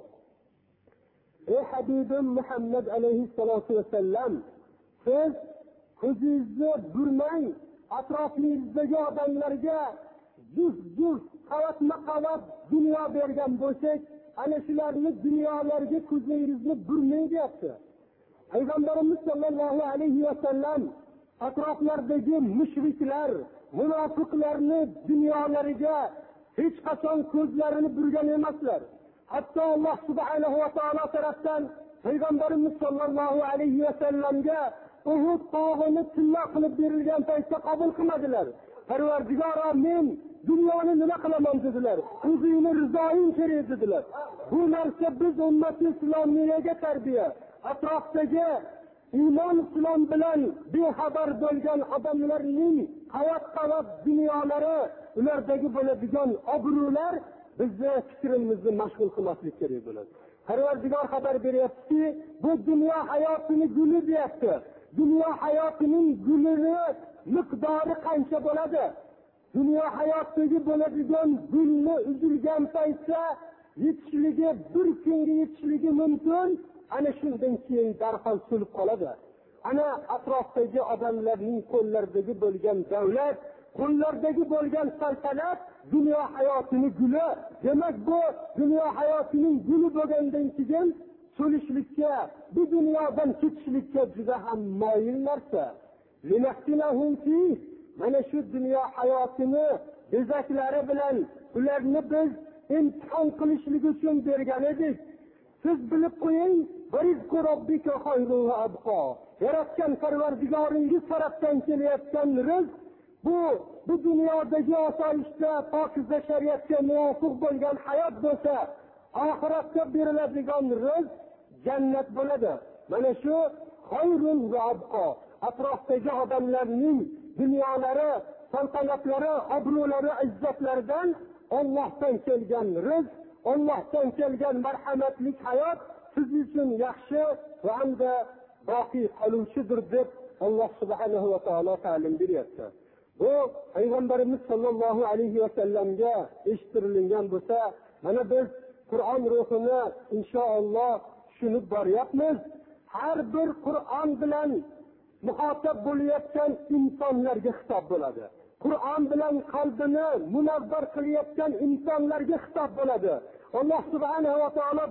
Ey Habibim Muhammad alayhissalatu vassalam, siz ko'zingizni burmang, atrofing'izdagi odamlarga juz qavatma-qavat dunyo bergan bo'lsak, ana shularni dunyolarga ko'zingizni burmang deyapti. Payg'ambarimiz sollallohu alayhi vasallam atroflardagi mushriklar, munofiqlarni dunyolariga hech qachon ko'zlarini burgan emaslar. Hatto Alloh subhanahu va taolo tarafdan payg'ambarimiz sollallohu alayhi vasallamga Uhud tog'ini tilla qilib berilgan paytda qabul qilmadilar. Parvardigor, men dunyoni nima qilaman dedilar. O'zingni rizoing kerak dedilar. Bu narsa biz ummat islomiyaga tarbiya. Atrofdagi iymon islom bilan bexabar bo'lgan odamlarning qavat-qavat dunyolari, ulardagi bo'ladigan obro'lar bizni fikrimizni mashg'ul qilmaslik kerak bo'ladi. Parvardigor xabar beryaptiki, bu dunyo hayotini guli deyapti. Dunyo hayotining gulini miqdori qancha bo'ladi? Dunyo hayotidagi bo'ladigan gulni uzilgan paytda yetishligi, bir kunga yetishligi mumkin. Ana shundan keyin darhol so'lib qoladi. Ana atrofdagi odamlarning qo'llaridagi bo'lgan davlat, qo'llardagi bo'lgan saltanat dunyo hayotining guli. Demak, bu dunyo hayotining guli bo'lgandan keyin so'lishlikka, bu dunyodan ketishlikka juda ham moyil narsa. Mana shu dunyo hayotini bezaklari bilan ularni biz imtihon qilishlik uchun bergan edik. Siz bilib qo'ying, rizqu robbika xayrun va abqa. Yaratgan Parvardigoringiz tarafdan kelayotgan rizq bu dunyodagi osoyishta, pokiza shariatga muvofiq bo'lgan hayot bo'lsa, oxiratda beriladigan rizq jannat bo'ladi. Mana shu xayrun va abqa. Atrofdagi odamlarning dunyolari, saltanatlari, obro'lari, izzatlaridan Allohdan kelgan rizq, Allohdan kelgan marhamatli hayot siz uchun yaxshi va hamda boqiy qoluvchidir deb Alloh subhanahu va taolo ta'lim beryapti. Bu payg'ambarimiz sollallohu alayhi vasallamga eshittirilgan bo'lsa, mana biz Qur'on ruhini inshaalloh tushunib boryapmiz. har bir Qur'on bilan muhatap bo'layotgan insonlarga xitob bo'ladi. Qur'on bilan qalbini munavvar qilayotgan insonlarga xitob bo'ladi. Alloh subhanahu va taolo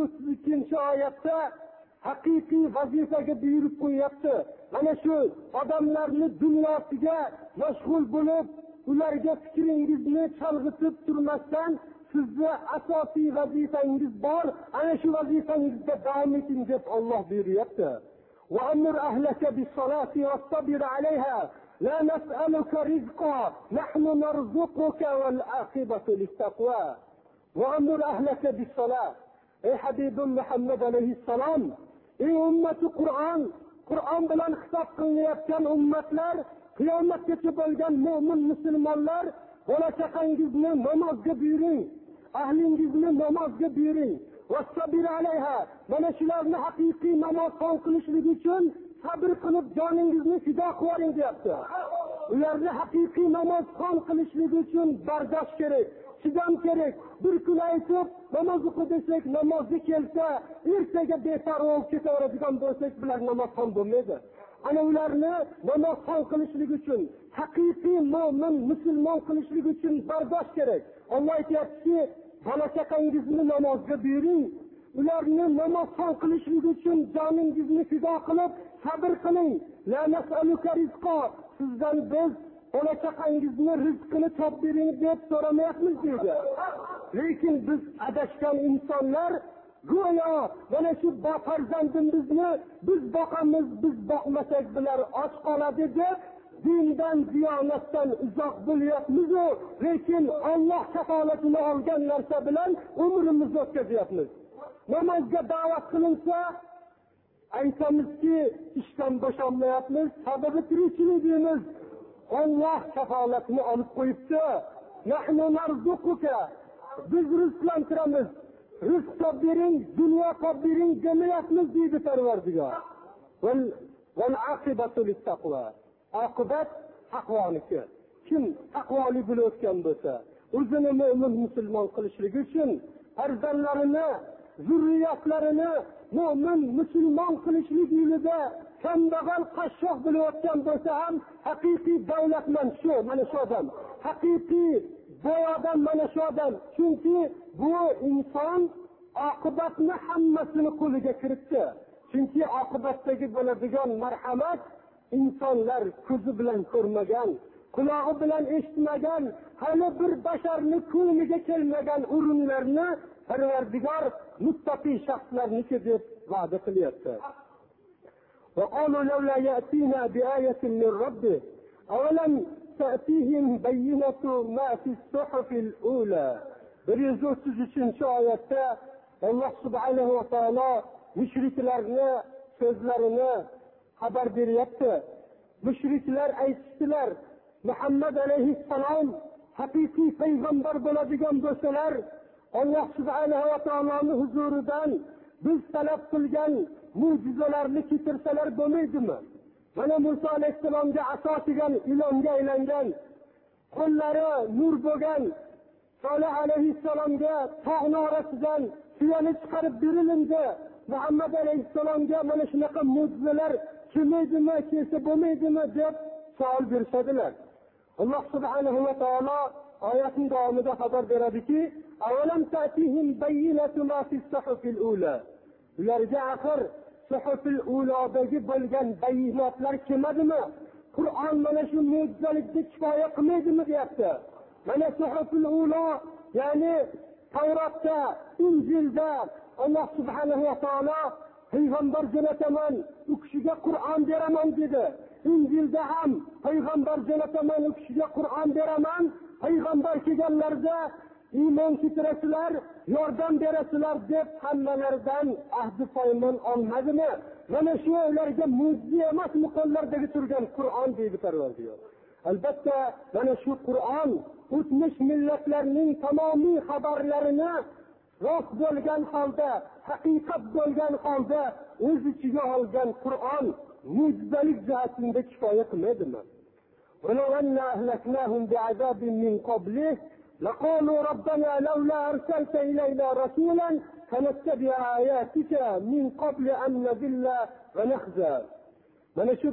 132-oyatda haqiqiy vazifaga buyurib qo'yapti. Mana shu odamlarni dunyosiga mashg'ul bo'lib, ularga fikringizni chalg'itib turmasdan sizni asosiy vazifangiz bor. Ana shu vazifangizda davom eting deb Alloh buyuryapti. وأمر أهلك بالصلاة واصطبر عليها لا نسألك رزقا نحن نرزقك والعاقبة للتقوى. وأمر أهلك بالصلاة. أي حبيب محمد عليه السلام. أي أمة Qur'on bilan xitob qilinayotgan ummatlar, qiyomatgacha bo'lgan mu'min musulmonlar, bola chaqangizni namozga buyuring, ahlingizni namozga buyuring. Vastabir alayha. Mana shularni haqiqiy namoz qilishlik uchun sabr qilib joningizni fido qiling deyapti. Ularni haqiqiy namoz qilishlik uchun bardosh kerak, chidam kerak. Bir kun aytib namoz o'qi desak, namozga kelsa, ertaga beparvo bo'lib ketaveradigan bo'lsak, bular namoz bo'lmaydi. Ana ularni namoz qilishlik uchun, haqiqiy mu'min musulmon qilishlik uchun bardosh kerak. Alloh aytayapti, bola chaqangizni namozga buyuring. Ularni namoz qilishlik uchun joningizni fido qilib sabr qiling. La nas'aluka rizqa. Sizdan biz bola chaqangizni rizqini topib bering deb so'ramayapmiz deydi. Lekin biz adashgan insonlar go'yo mana shu farzandimizni biz boqamiz, biz boqmasak bular och qoladi deb dindan, diyonatdan uzoq bo'lyapmiz, lekin Alloh kafolatini olgan narsa bilan umrimizni o'tkazyapmiz. Namozga da'vat qilinsa, aytamizki, ishdan bo'shamayapmiz, sababi tirikchilik deymiz. Alloh kafolatini olib qo'yibdi. Nahnu narzuquka. Biz rizqlantiramiz. Rizq topib bering, dunyo topib bering demayapmiz deydi Parvardigor. Val aqibatu lit-taqwa. Oqibat taqvoniki. Kim taqvoli bo'lib o'tgan bo'lsa, o'zini mu'min musulmon qilishlik uchun farzandlarini, zurriyatlarini mu'min musulmon qilishlik yo'lida kambag'al qashshoq bo'lib o'tgan bo'lsa ham, haqiqiy davlatmand shu, mana shu odam. Haqiqiy boy odam mana shu odam. Chunki bu inson oqibatni hammasini qo'liga kiritdi. Chunki oqibatdagi bo'ladigan marhamat insonlar ko'zi bilan ko'rmagan, qulog'i bilan eshitmagan, hali bir basharni ko'ngliga kelmagan o'rinlarni Parvardigor muttaqi shaxslarniki deb va'da qilyapti. وقالوا لولا يأتينا بآية من ربه أولم تأتيهم بينة ما في الصحف الأولى. 133-oyatda Alloh subhanahu va taolo mushriklarni so'zlarini xabar beryapti. Mushriklar aytishdilar, Muhammad alayhissalom haqiqiy payg'ambar bo'ladigan bo'lsalar, Alloh subhanahu va taoloning huzuridan biz talab qilgan mo'jizalarni keltirsalar bo'lmaydimi? Mana Musa alayhissalomga aso kelgan, ilonga aylangan, qo'llari nur bo'lgan Solih alayhissalomga tog'ning orasidan tuyani chiqarib berilindi. Muhammad alayhissalomga mana shunaqa mo'jizalar kelmaydimi, kelsa bo'lmaydimi deb savol berishadilar. Alloh subhanahu va taolo oyatning davomida xabar beradiki, avalam ta'tihim bayyinatu ma fi as-suhufil ula. Ularga axir suhufil ulodagi bo'lgan bayinotlar kelmadimi? Qur'on mana shu mo'jizalikda kifoya qilmaydimi deyapti. Mana suhufil ulo, ya'ni Tavrotda, Injilda Alloh subhanahu va taolo payg'ambar jo'nataman, u kishiga Qur'on beraman dedi. Injilda ham payg'ambar jo'nataman, u kishiga Qur'on beraman. Payg'ambar kelganlarda iymon keltirasizlar, yordam berasizlar deb hammalaridan ahd poymon olmadimi? Mana shu ularga mo'jiza emasmi qo'llardagi turgan Qur'on deydi Parvardigor. Albatta mana shu Qur'on o'tmish millatlarning tamomiy xabarlarini rost bo'lgan holda, haqiqat bo'lgan holda o'z ichiga olgan Qur'on mo'jizalik jihatida kifoya qilmaydimi? ولو أن أهلكناهم بعذاب من قبله لقالوا ربنا لولا أرسلت إلينا رسولا فنتبع آياتك من قبل أن نذل ونخزى. Mana shu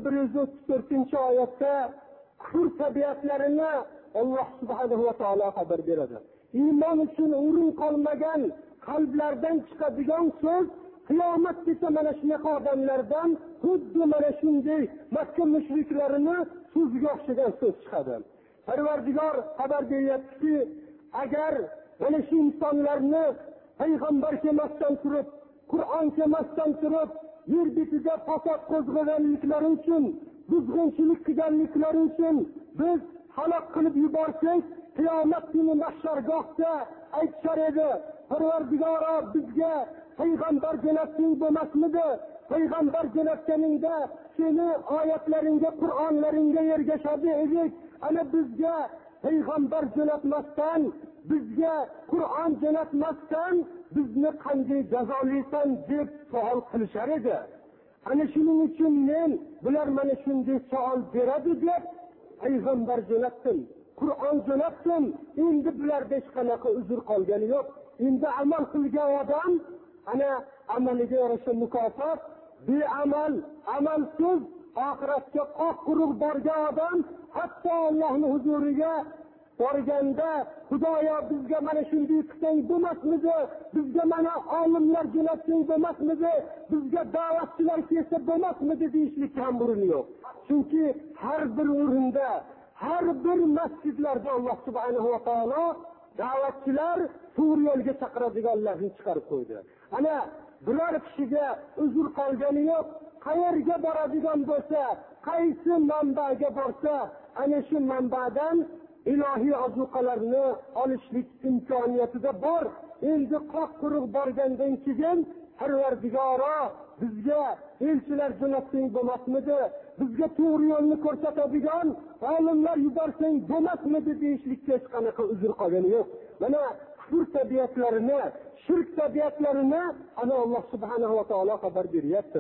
134-oyatda kufr tabiatlarini Alloh subhanahu va taolo xabar beradi. Iymon uchun o'rin qolmagan qalblardan chiqadigan so'z qiyomatgacha mana shunaqa odamlardan xuddi mana shunday Makka mushriklarini so'ziga o'xshagan so'z chiqadi. Parvardigor xabar beryaptiki, agar mana shu insonlarni payg'ambar kelmasdan turib, Qur'on kelmasdan turib, yer betida fasod qo'zg'aganliklari uchun, buzg'unchilik qilganliklari uchun biz halok qilib yuborsak, qiyomat kuni mahshargohda aytishar edi, Parvardigoro bizga payg'ambar jo'natding bo'lmasmidi? Payg'ambar jo'natganingda seni oyatlaringga, Qur'onlaringga ergashadi edik. Ana bizga payg'ambar jo'natmasdan, bizga Qur'on jo'natmasdan bizni qanday jazolaysan deb savol qilishar edi. Ana shuning uchun men bular mana shunday savol beradi deb payg'ambar jo'natdim, Qur'on jo'natdim. Endi bularda hech qanaqa uzr qolgani yo'q. Endi amal qilgan odam ana amaliga yarasha mukofot, beamal, amalsiz oxiratga qoq quruq borgan odam hatto Allohning huzuriga borganda Xudoyo bizga mana shunday qilsang bo'lmasmidi? Bizga mana olimlar jo'natsang bo'lmasmidi? Bizga da'vatchilar kelsa bo'lmasmidi deyishlikka ham o'rin yo'q. Chunki har bir o'rinda, har bir masjidlarda Alloh subhanahu va taolo da'vatchilar to'g'ri yo'lga chaqiradiganlarni chiqarib qo'ydi. Ana biror kishiga uzr qolgani yo'q. Qayerga boradigan bo'lsa, qaysi manbaga borsa, ana shu manbadan ilohiy ozuqalarni olishlik imkoniyatida bor. Endi qoq quruq borgandan keyin Parvardigoro bizga elchilar jo'natsang bo'lmasmidi? Bizga to'g'ri yo'lni ko'rsatadigan olimlar yuborsang bo'lmasmidi deyishlikka hech qanaqa uzr qolgani yo'q. Mana kufr tabiatlarini, shirk tabiatlarini ana Alloh subhanahu va taolo xabar beryapti.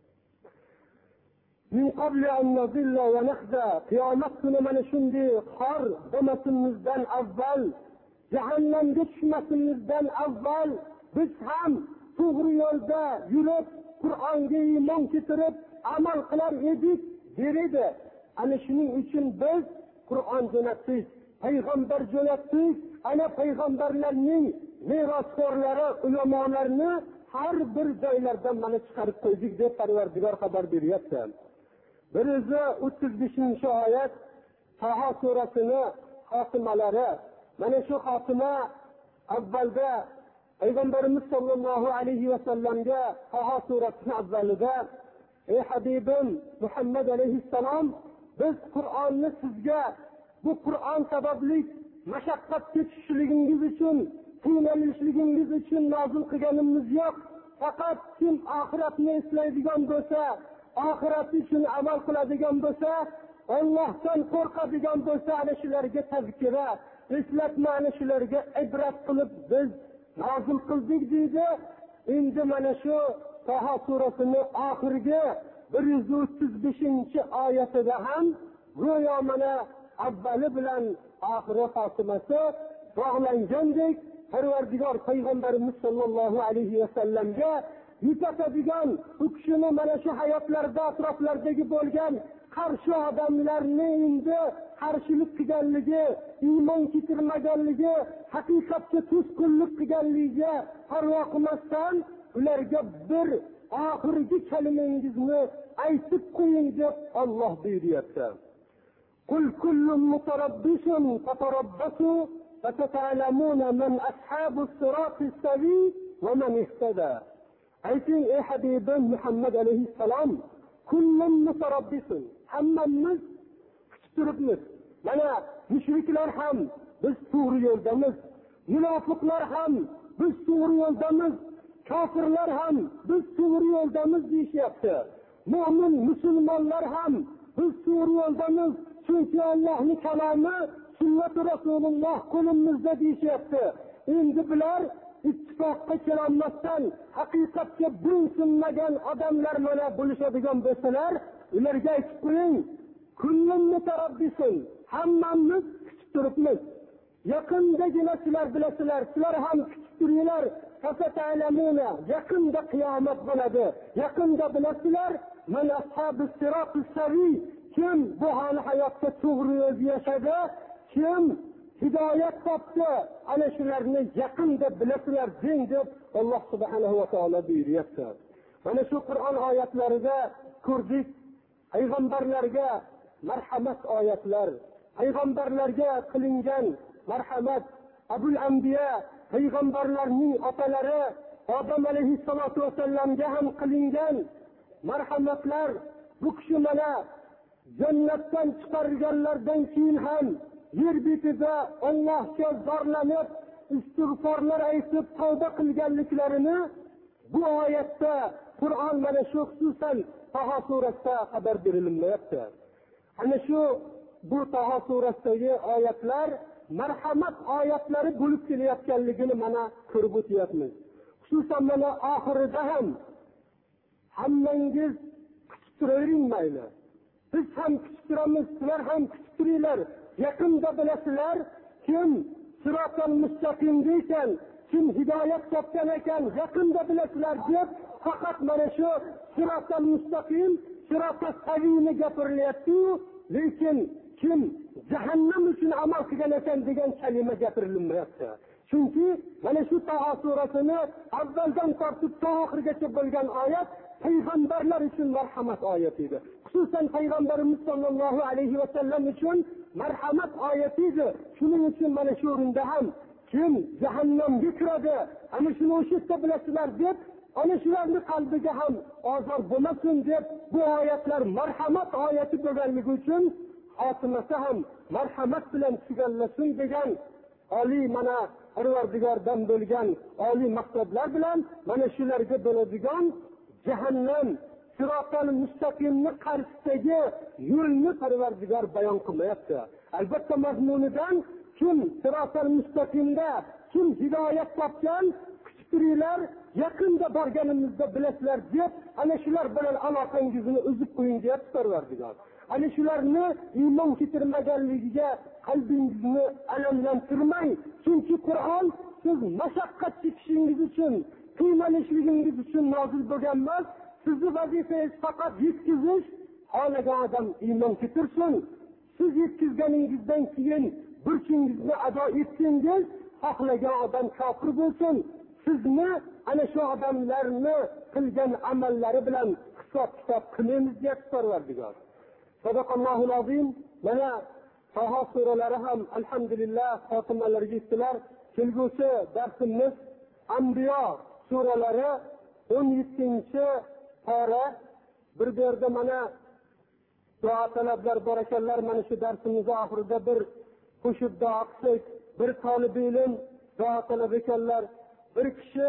Min qabli an nazilla va nakhza, qiyomat kuni mana shunday xor bo'lmasimizdan avval, jahannamga tushmasimizdan avval biz ham to'g'ri yo'lda yurib, Qur'onga iymon keltirib amal qilar edik derdi. Ana shuning uchun biz Qur'on jo'natdik, payg'ambar jo'natdik. Ana payg'ambarlarning merosxo'rlari, ulamolarni har bir joylardan mana chiqarib qo'ydik deb Parvardigor xabar beryapti. 135-oyat Taho surasini xotimalari. Mana shu xotima avvalda Payg'ambarimiz sollallohu alayhi va sallamga Taho surasining avvalida: "Ey Habibim Muhammad alayhissalom, biz Qur'onni sizga bu Qur'on sababli mashaqqatga tushishligingiz uchun, qiynalishligingiz uchun nozil qilganimiz yo'q. Faqat kim oxiratni eslaydigan bo'lsa, oxirat uchun amal qiladigan bo'lsa, Allohdan qo'rqadigan bo'lsa, ana shularga tazkira, eslatma, ana shularga ibrat qilib biz nozil qildik" deydi. Endi mana shu Taho surasining oxirgi 135-oyatida ham go'yo mana avvali bilan oxiri xotimasi bog'langandek Parvardigor payg'ambarimiz sollallohu alayhi va sallamga yetadigan u kishini mana shu hayotlarda atroflardagi bo'lgan qarshi odamlarni endi qarshilik qilganligi, iymon keltirmaganligi, haqiqatga to'sqinlik qilganligiga parvo qilmasdan ularga bir oxirgi kalimangizni aytib qo'ying deb Alloh buyuryapti. Qul kullun mutarabbisun fatarabbasu fatata'lamuna man ashabus siratis sawi va man ihtada. Ayting ey Habibim Muhammad alayhissalom, kullun mutarabbisun, hammamiz kutib turibmiz. Mana mushriklar ham biz to'g'ri yo'ldamiz, munofiqlar ham biz to'g'ri yo'ldamiz, kofirlar ham biz to'g'ri yo'ldamiz deyishyapti. Mo'min musulmonlar ham biz to'g'ri yo'ldamiz, chunki Allohning kalomi sunnat Rasululloh qo'limizda deyishyapti. Endi bular ittifoqqa kelolmasdan haqiqatga bo'ysunmagan odamlar mana bo'lishadigan bo'lsalar, ularga aytib qo'ying, kullun mutarabbisun, hammamiz kutib turibmiz. Yaqindagina sizlar bilasizlar, sizlar ham kutib turinglar. Fasata'lamuna, yaqinda qiyomat bo'ladi. Yaqinda bilasizlar, man ashabus siratus sawi, kim bu hal hayotda to'g'ri yo'l yashadi, kim hidoyat topdi, ana shularni yaqinda bilasizlar deng deb Alloh subhanahu va taolo buyuryapti. Mana shu Qur'on oyatlarida ko'rdik, payg'ambarlarga marhamat oyatlar, payg'ambarlarga qilingan marhamat. Abul Anbiya payg'ambarlarning otalari Odam alayhissalatu vasallamga ham qilingan marhamatlar. Bu kishi mana jannatdan chiqarilganlardan keyin ham yer betida Allohga zorlanib, istig'forlar aytib tavba qilganliklarini bu oyatda Qur'on mana shu xususan Taho surasida xabar berilmayapti. Ana shu bu Taho surasidagi oyatlar marhamat oyatlari bo'lib kelayotganligini mana ko'rib o'tyapmiz. Xususan mana oxirida ham hammangiz kutib turavering mayli. Biz ham kutib turamiz, sizlar ham kutib turinglar. Yaqinda bilasizlar, kim sirotal mustaqimda ekan, kim hidoyat topgan ekan, yaqinda bilasizlar deb faqat mana shu sirotal mustaqim, sirotal saviyni gapirilyapti, lekin kim jahannam uchun amal qilgan ekan degan kalima gapirilmayapti. Chunki mana shu Taho surasini avvaldan tortib to oxirigacha bo'lgan oyat payg'ambarlar uchun marhamat oyati edi. Xususan payg'ambarimiz sollallohu alayhi va sallam uchun marhamat oyati edi. Shuning uchun mana shu o'rinda ham kim jahannamga kiradi, ana shuni o'sha yerda bilasizlar deb, ana shularning qalbiga ham ozor bo'lmasin deb bu oyatlar marhamat oyati bo'lganligi uchun xotimasi ham marhamat bilan tugallasin degan oliy mana Parvardigordan bo'lgan oliy maqsadlar bilan mana shularga bo'ladigan jahannam sirotal mustaqimni qarshisidagi yo'lni Parvardigor bayon qilmayapti. Albatta mazmunidan kim sirotal mustaqimda, kim hidoyat topgan, kutib turinglar, yaqinda borganimizda bilasizlar deb ana shular bilan aloqangizni uzib qo'ying deyapti Parvardigor. Ana shularni iymon keltirmaganligiga qalbingizni alamlantirmang. Chunki Qur'on siz mashaqqat chekishingiz uchun, qiynalishligingiz uchun nozil bo'lgan emas. Sizni vazifangiz faqat yetkazish, xohlagan odam iymon keltirsin. Siz yetkazganingizdan keyin burchingizni ado etsangiz, xohlagan odam kofir bo'lsin. Sizni ana shu odamlarni qilgan amallari bilan hisob-kitob qilamiz deyapti Parvardigor. Sadaqallohul azim. Mana Taho suralari ham alhamdulillah xotimalarga yetdilar. Kelgusi darsimiz Anbiyo suralari 17-pora. Bir yerda mana duo talablar bor ekanlar. Mana shu darsimiz oxirida bir qo'shib duo qilsak, bir talib ilm duo talab ekanlar. Bir kishi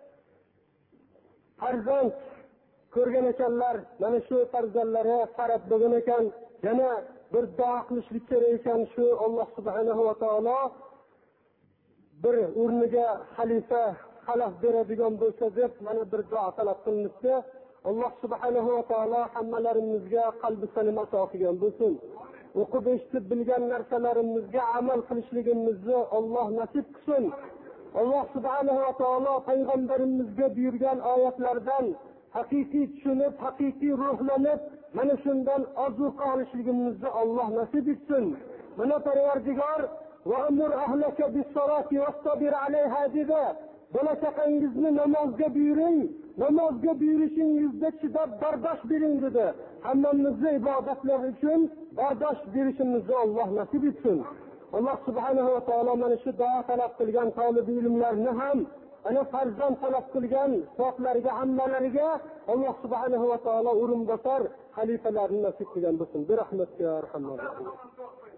farzand ko'rgan ekanlar. Mana shu farzandlari farad bo'lgan ekan. Yana bir duo qilishlik kerak ekan. Shu Alloh subhanahu va taolo bir o'rniga xalifa xalaf beradigan bo'lsa deb mana bir duo talab qilinibdi. Alloh subhanahu va taolo hammalarimizga qalbi salima ato qilgan bo'lsin. O'qib eshitib bilgan narsalarimizga amal qilishligimizni Alloh nasib qilsin. Alloh subhanahu va taolo payg'ambarimizga buyurgan oyatlardan haqiqiy tushunib, haqiqiy ruhlanib, mana shundan ozuqa olishligimizni Alloh nasib etsin. Mana Parvardigor va amur ahlaka bis-salati wastabir alayha dedi. Bola-chaqangizni namozga buyuring, namozga buyurishingizda chidab bardosh bering dedi. Hammamizni ibodatlar uchun bardosh berishimizni Alloh nasib etsin. Alloh subhanahu va taolo mana shu duo talab qilgan talib ilmlarni ham ana farzand talab qilgan so'zlariga hammalariga Alloh subhanahu va taolo o'rinbosar xalifalarni nasib qilgan bo'lsin. Bir rahmatga arhamlar.